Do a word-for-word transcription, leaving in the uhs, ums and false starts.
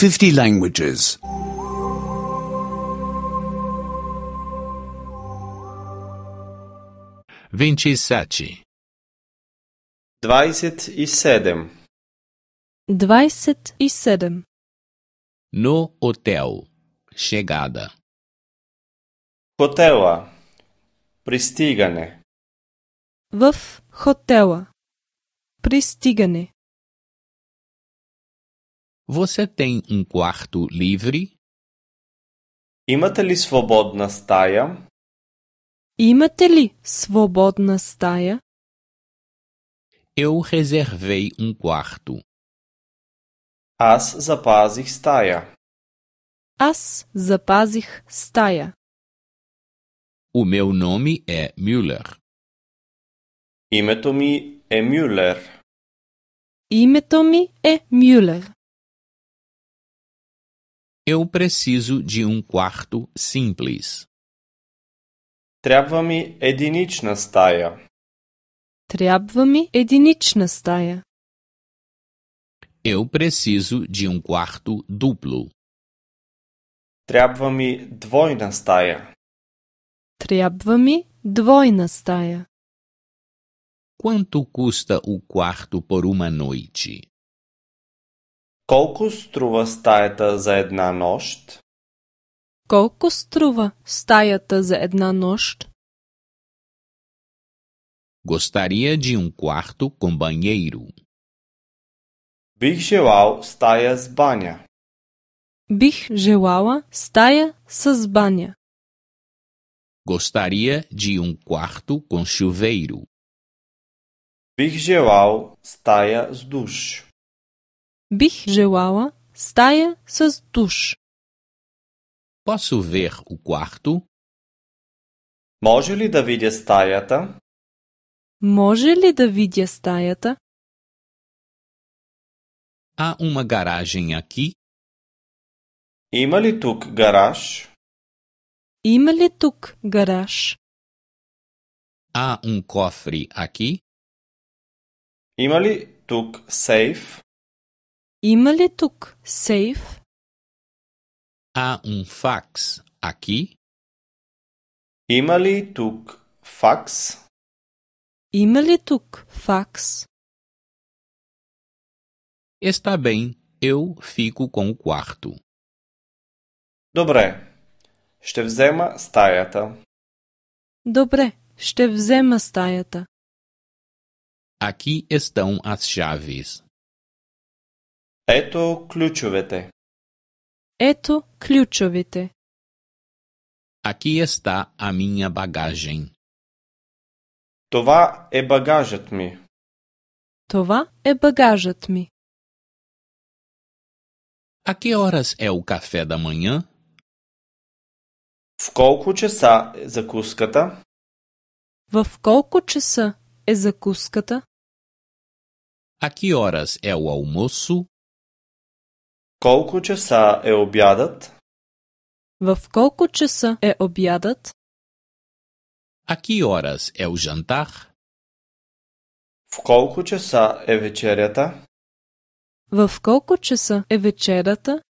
fifty languages. vinte e sete. Двадесет и седем. Двадесет и седем. No hotel. Chegada. Хотела. Пристигане. В хотела. Пристигане. Você tem um quarto livre? Имате ли свободна стая? Имате ли свободна стая? Eu reservei um quarto. Аз запазих стая. Аз запазих стая. O meu nome é Müller. Името ми е Мюлер. Името ми е Мюлер. Eu preciso de um quarto simples. Трябва ми единична стая. Трябва ми единична стая. Eu preciso de um quarto duplo. Трябва ми двойна стая. Трябва ми двойна стая. Quanto custa o quarto por uma noite? Колко струва стаята за една нощ? Колко струва стаята за една нощ? Gostaria de um quarto com banheiro. Бих желал стая с баня. Бих желала стая с баня. Gostaria de um quarto com chuveiro. Бих желал стая с душ. Бих желала стая с душ. Posso ver o quarto? Може ли да видя стаята? Може ли да видя стаята? Há uma garagem aqui? Има ли тук гараж? Има ли тук гараж? Há um cofre aqui? Има ли тук сейф? Има ли тук сейф? Há um fax aqui? Има ли тук факс? Има ли тук факс? Está bem, eu fico com o quarto. Добре. Ще взема стаята. Добре, ще взема стаята. Aqui estão as chaves. Ето ключовете. Ето ключовете. Aqui está a minha bagagem. Това е багажът ми. Това е багажът ми. A que horas é o café da manhã? В колко часа е закуската? В колко часа е закуската? A que horas é o almoço? Колко часа е обядът? В колко часа е обядът? A que horas é o jantar? В колко часа е вечерята? В колко часа е вечерята?